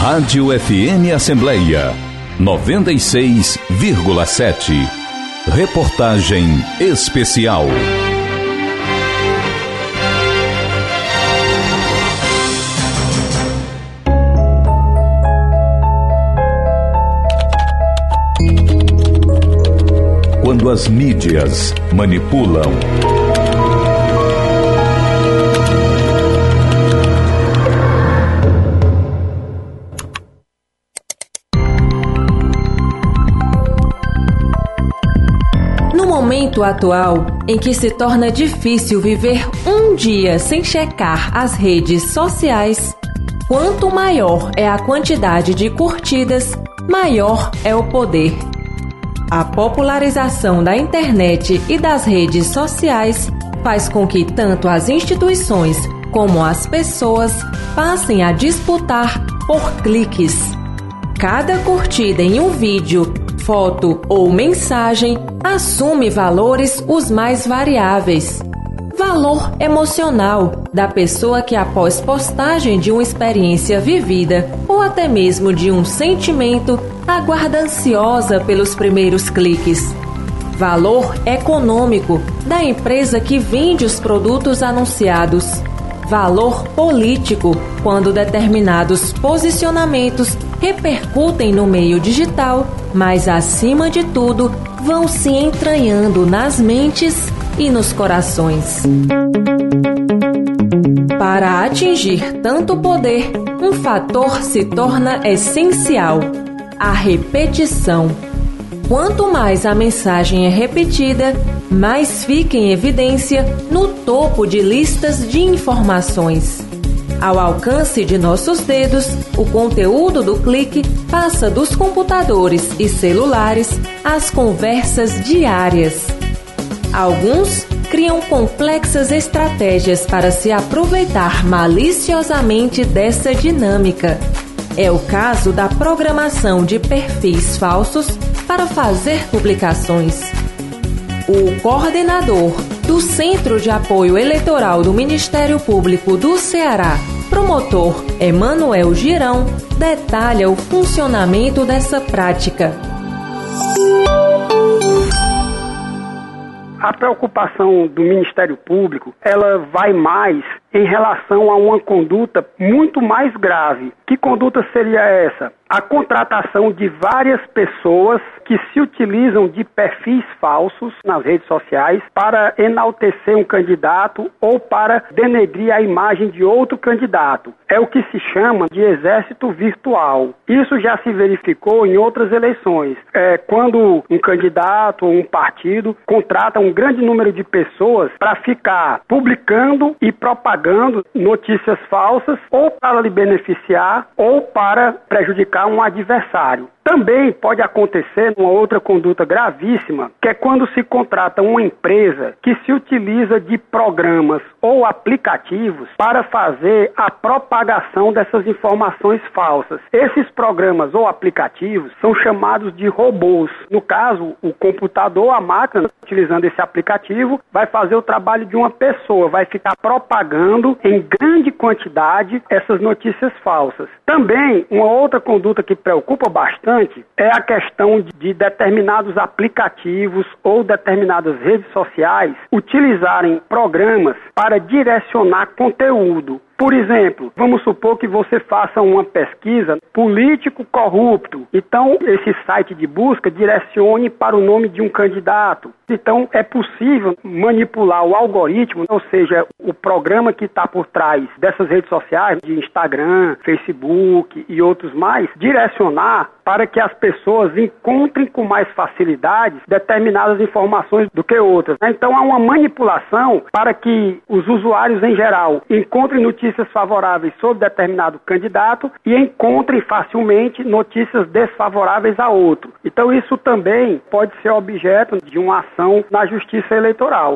Rádio FM Assembleia 96,7. Reportagem especial. Quando as mídias manipulam. No momento atual, em que se torna difícil viver um dia sem checar as redes sociais, quanto maior é a quantidade de curtidas, maior é o poder. A popularização da internet e das redes sociais faz com que tanto as instituições como as pessoas passem a disputar por cliques. Cada curtida em um vídeo, foto ou mensagem assume valores os mais variáveis. Valor emocional da pessoa que, após postagem de uma experiência vivida ou até mesmo de um sentimento, aguarda ansiosa pelos primeiros cliques. Valor econômico da empresa que vende os produtos anunciados. Valor político quando determinados posicionamentos repercutem no meio digital, mas acima de tudo vão se entranhando nas mentes e nos corações. Para atingir tanto poder, um fator se torna essencial: a repetição. Quanto mais a mensagem é repetida, mais fica em evidência no topo de listas de informações. Ao alcance de nossos dedos, o conteúdo do clique passa dos computadores e celulares às conversas diárias. Alguns criam complexas estratégias para se aproveitar maliciosamente dessa dinâmica. É o caso da programação de perfis falsos para fazer publicações. O coordenador do Centro de Apoio Eleitoral do Ministério Público do Ceará, promotor Emanuel Girão, detalha o funcionamento dessa prática. A preocupação do Ministério Público, ela vai mais em relação a uma conduta muito mais grave. Que conduta seria essa? A contratação de várias pessoas que se utilizam de perfis falsos nas redes sociais para enaltecer um candidato ou para denegrir a imagem de outro candidato. É o que se chama de exército virtual. Isso já se verificou em outras eleições. Quando um candidato ou um partido contrata um grande número de pessoas para ficar publicando e propagando notícias falsas ou para lhe beneficiar ou para prejudicar um adversário. Também pode acontecer uma outra conduta gravíssima, que é quando se contrata uma empresa que se utiliza de programas ou aplicativos para fazer a propagação dessas informações falsas. Esses programas ou aplicativos são chamados de robôs. No caso, o computador, a máquina, utilizando esse aplicativo, vai fazer o trabalho de uma pessoa, vai ficar propagando em grande quantidade essas notícias falsas. Também, uma outra conduta que preocupa bastante é a questão de determinados aplicativos ou determinadas redes sociais utilizarem programas para direcionar conteúdo. Por exemplo, vamos supor que você faça uma pesquisa político corrupto. Então, esse site de busca direcione para o nome de um candidato. Então, é possível manipular o algoritmo, ou seja, o programa que está por trás dessas redes sociais, de Instagram, Facebook e outros mais, direcionar para que as pessoas encontrem com mais facilidade determinadas informações do que outras. Então, há uma manipulação para que os usuários em geral encontrem notícias favoráveis sobre determinado candidato e encontrem facilmente notícias desfavoráveis a outro. Então, isso também pode ser objeto de uma ação na Justiça Eleitoral.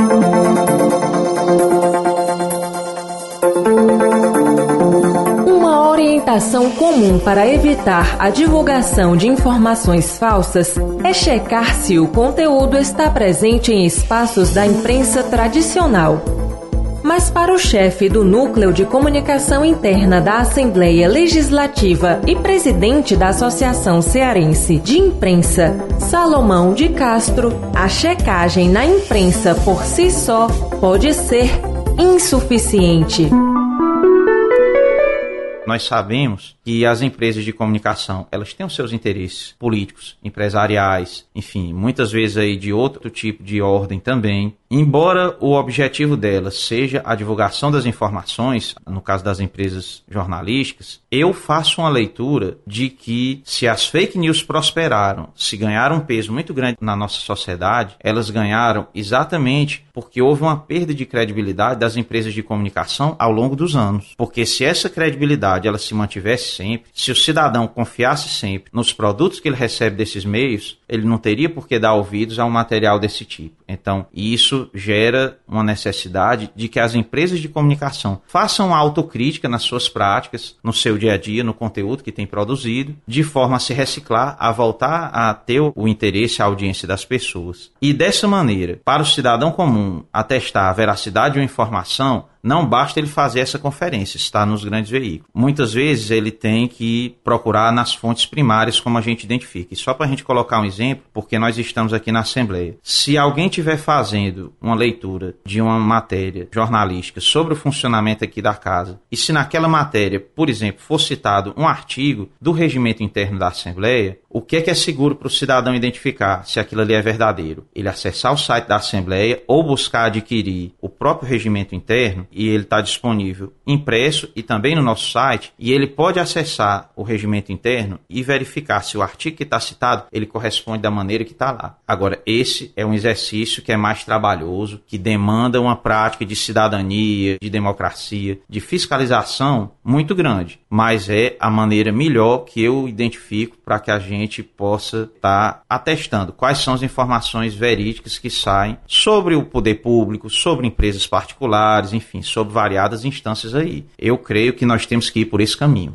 Uma orientação comum para evitar a divulgação de informações falsas é checar se o conteúdo está presente em espaços da imprensa tradicional. Mas para o chefe do Núcleo de Comunicação Interna da Assembleia Legislativa e presidente da Associação Cearense de Imprensa, Salomão de Castro, a checagem na imprensa por si só pode ser insuficiente. Nós sabemos que as empresas de comunicação, elas têm os seus interesses políticos, empresariais, enfim, muitas vezes aí de outro tipo de ordem também. Embora o objetivo delas seja a divulgação das informações, no caso das empresas jornalísticas, eu faço uma leitura de que se as fake news prosperaram, se ganharam um peso muito grande na nossa sociedade, elas ganharam exatamente porque houve uma perda de credibilidade das empresas de comunicação ao longo dos anos. Porque se essa credibilidade ela se mantivesse sempre, se o cidadão confiasse sempre nos produtos que ele recebe desses meios, ele não teria por que dar ouvidos a um material desse tipo. Então, isso gera uma necessidade de que as empresas de comunicação façam uma autocrítica nas suas práticas, no seu dia a dia, no conteúdo que tem produzido, de forma a se reciclar, a voltar a ter o interesse, a audiência das pessoas. E dessa maneira, para o cidadão comum atestar a veracidade de uma informação, não basta ele fazer essa conferência, está nos grandes veículos. Muitas vezes ele tem que procurar nas fontes primárias, como a gente identifica. E só para a gente colocar um exemplo, porque nós estamos aqui na Assembleia. Se alguém estiver fazendo uma leitura de uma matéria jornalística sobre o funcionamento aqui da casa, e se naquela matéria, por exemplo, for citado um artigo do regimento interno da Assembleia, o que é seguro para o cidadão identificar se aquilo ali é verdadeiro? Ele acessar o site da Assembleia ou buscar adquirir o próprio regimento interno, e ele está disponível impresso e também no nosso site, e ele pode acessar o regimento interno e verificar se o artigo que está citado, ele corresponde da maneira que está lá. Agora, esse é um exercício que é mais trabalhoso, que demanda uma prática de cidadania, de democracia, de fiscalização muito grande, mas é a maneira melhor que eu identifico para que a gente possa estar atestando quais são as informações verídicas que saem sobre o poder público, sobre empresas particulares, enfim, sobre variadas instâncias aí. Eu creio que nós temos que ir por esse caminho.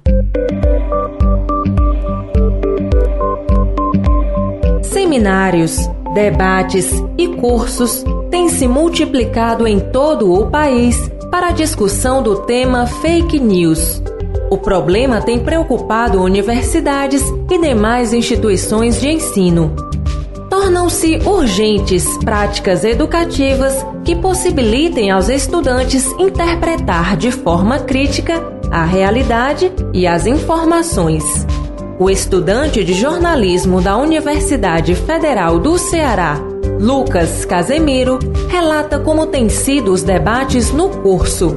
Seminários, debates e cursos têm se multiplicado em todo o país para a discussão do tema fake news. O problema tem preocupado universidades e demais instituições de ensino. Tornam-se urgentes práticas educativas que possibilitem aos estudantes interpretar de forma crítica a realidade e as informações. O estudante de jornalismo da Universidade Federal do Ceará, Lucas Casemiro, relata como têm sido os debates no curso.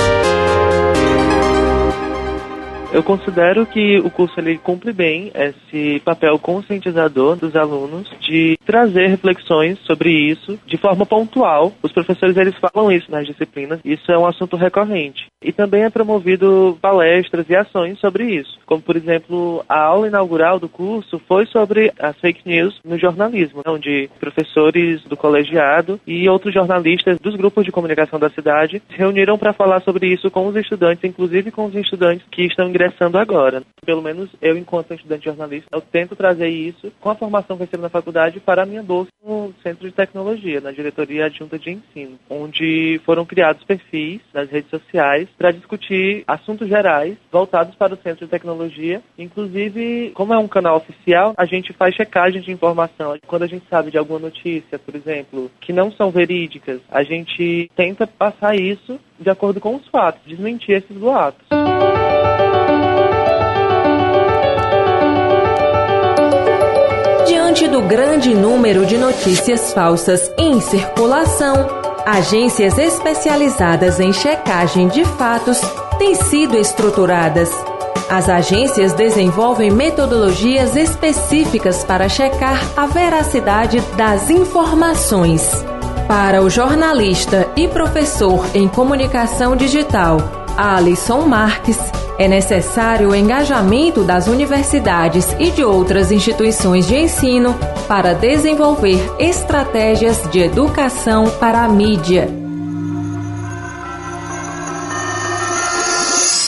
Eu considero que o curso ele cumpre bem esse papel conscientizador dos alunos de trazer reflexões sobre isso de forma pontual. Os professores eles falam isso nas disciplinas, isso é um assunto recorrente. E também é promovido palestras e ações sobre isso, como por exemplo a aula inaugural do curso foi sobre as fake news no jornalismo, onde professores do colegiado e outros jornalistas dos grupos de comunicação da cidade se reuniram para falar sobre isso com os estudantes, inclusive com os estudantes que estão ingressando agora. Pelo menos eu, enquanto estudante jornalista, eu tento trazer isso com a formação que eu recebo na faculdade para a minha bolsa no Centro de Tecnologia, na Diretoria Adjunta de Ensino, onde foram criados perfis nas redes sociais para discutir assuntos gerais voltados para o Centro de Tecnologia. Inclusive, como é um canal oficial, a gente faz checagem de informação. Quando a gente sabe de alguma notícia, por exemplo, que não são verídicas, a gente tenta passar isso de acordo com os fatos, desmentir esses boatos. Diante do grande número de notícias falsas em circulação, agências especializadas em checagem de fatos têm sido estruturadas. As agências desenvolvem metodologias específicas para checar a veracidade das informações. Para o jornalista e professor em comunicação digital, Alisson Marques, é necessário o engajamento das universidades e de outras instituições de ensino para desenvolver estratégias de educação para a mídia.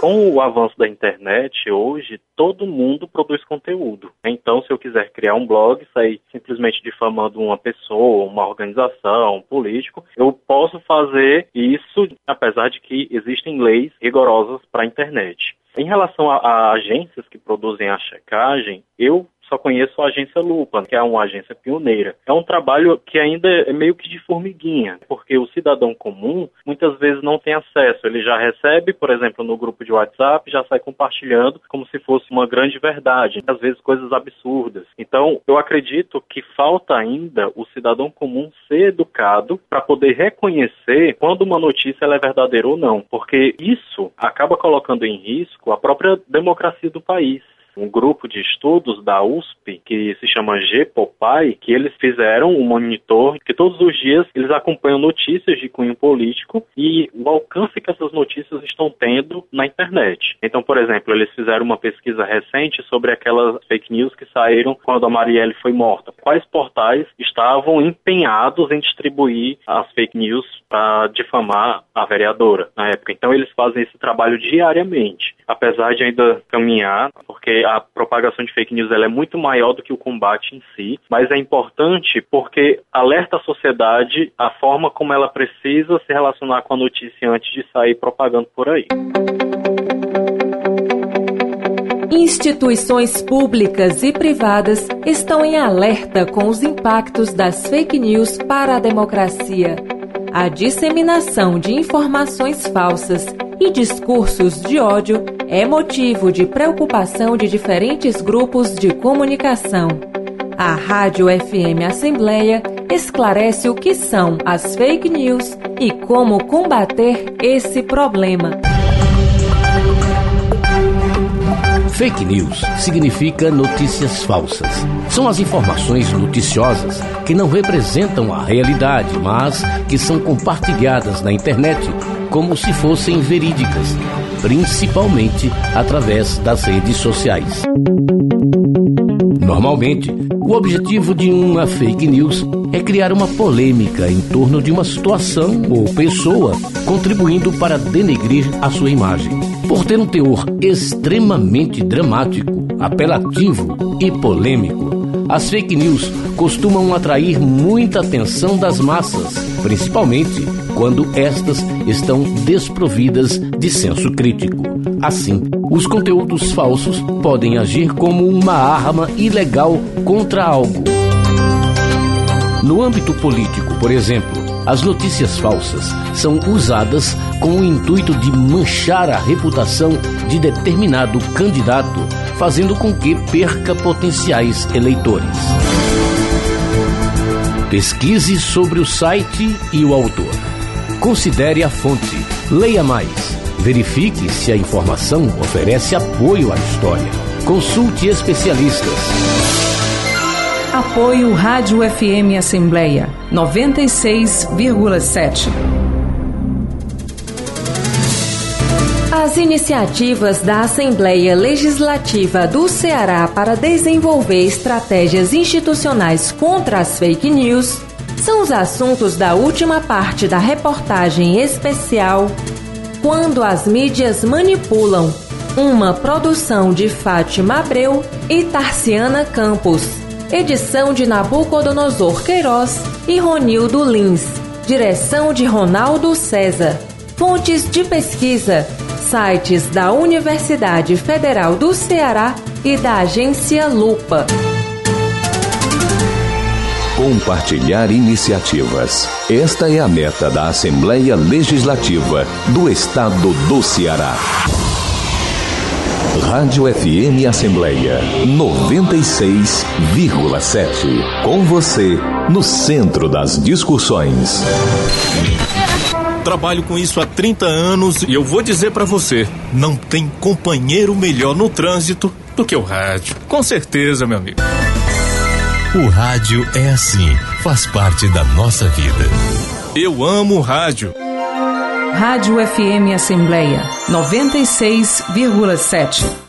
Com o avanço da internet, hoje, todo mundo produz conteúdo. Então, se eu quiser criar um blog, sair simplesmente difamando uma pessoa, uma organização, um político, eu posso fazer isso, apesar de que existem leis rigorosas para a internet. Em relação a agências que produzem a checagem, eu só conheço a agência Lupa, que é uma agência pioneira. É um trabalho que ainda é meio que de formiguinha, porque o cidadão comum muitas vezes não tem acesso. Ele já recebe, por exemplo, no grupo de WhatsApp, já sai compartilhando como se fosse uma grande verdade, às vezes coisas absurdas. Então, eu acredito que falta ainda o cidadão comum ser educado para poder reconhecer quando uma notícia ela é verdadeira ou não, porque isso acaba colocando em risco a própria democracia do país. Um grupo de estudos da USP, que se chama GPOPAI, que eles fizeram um monitor que todos os dias eles acompanham notícias de cunho político e o alcance que essas notícias estão tendo na internet. Então, por exemplo, eles fizeram uma pesquisa recente sobre aquelas fake news que saíram quando a Marielle foi morta. Quais portais estavam empenhados em distribuir as fake news para difamar a vereadora na época? Então, eles fazem esse trabalho diariamente, apesar de ainda caminhar, porque a propagação de fake news ela é muito maior do que o combate em si, mas é importante porque alerta a sociedade a forma como ela precisa se relacionar com a notícia antes de sair propagando por aí. Instituições públicas e privadas estão em alerta com os impactos das fake news para a democracia. A disseminação de informações falsas e discursos de ódio é motivo de preocupação de diferentes grupos de comunicação. A Rádio FM Assembleia esclarece o que são as fake news e como combater esse problema. Fake news significa notícias falsas. São as informações noticiosas que não representam a realidade, mas que são compartilhadas na internet como se fossem verídicas, principalmente através das redes sociais. Normalmente, o objetivo de uma fake news é criar uma polêmica em torno de uma situação ou pessoa, contribuindo para denegrir a sua imagem. Por ter um teor extremamente dramático, apelativo e polêmico, as fake news costumam atrair muita atenção das massas, principalmente quando estas estão desprovidas de senso crítico. Assim, os conteúdos falsos podem agir como uma arma ilegal contra algo. No âmbito político, por exemplo, as notícias falsas são usadas com o intuito de manchar a reputação de determinado candidato, fazendo com que perca potenciais eleitores. Pesquise sobre o site e o autor. Considere a fonte. Leia mais. Verifique se a informação oferece apoio à história. Consulte especialistas. Apoio Rádio FM Assembleia 96,7. As iniciativas da Assembleia Legislativa do Ceará para desenvolver estratégias institucionais contra as fake news são os assuntos da última parte da reportagem especial Quando as Mídias Manipulam, uma produção de Fátima Abreu e Tarciana Campos. Edição de Nabucodonosor Queiroz e Ronildo Lins. Direção de Ronaldo César. Fontes de pesquisa: sites da Universidade Federal do Ceará e da Agência Lupa. Compartilhar iniciativas. Esta é a meta da Assembleia Legislativa do Estado do Ceará. Rádio FM Assembleia 96,7. Com você, no centro das discussões. Trabalho com isso há 30 anos e eu vou dizer pra você, não tem companheiro melhor no trânsito do que o rádio. Com certeza, meu amigo. O rádio é assim, faz parte da nossa vida. Eu amo o rádio. Rádio FM Assembleia 96,7.